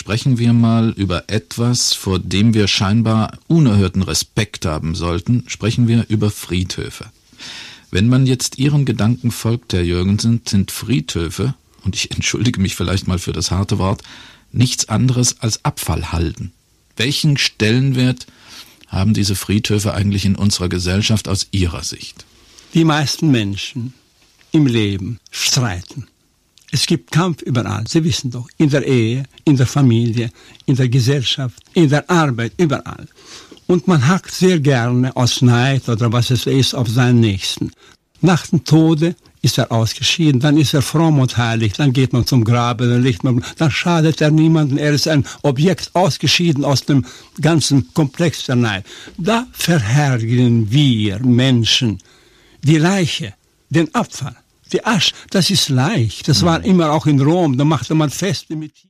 sprechen wir mal über etwas, vor dem wir scheinbar unerhörten Respekt haben sollten. Sprechen wir über Friedhöfe. Wenn man jetzt Ihren Gedanken folgt, Herr Jürgensen, sind Friedhöfe, und ich entschuldige mich vielleicht mal für das harte Wort, nichts anderes als Abfallhalden. Welchen Stellenwert haben diese Friedhöfe eigentlich in unserer Gesellschaft aus Ihrer Sicht? Die meisten Menschen im Leben streiten. Es gibt Kampf überall, Sie wissen doch, in der Ehe, in der Familie, in der Gesellschaft, in der Arbeit, überall. Und man hackt sehr gerne aus Neid oder was es ist auf seinen Nächsten. Nach dem Tode ist er ausgeschieden, dann ist er fromm und heilig, dann geht man zum Grabe, dann schadet er niemanden, er ist ein Objekt ausgeschieden aus dem ganzen Komplex der Neid. Da verherrlichen wir Menschen die Leiche, den Abfall, die Asche, das ist leicht, das war immer auch in Rom, da machte man Feste mit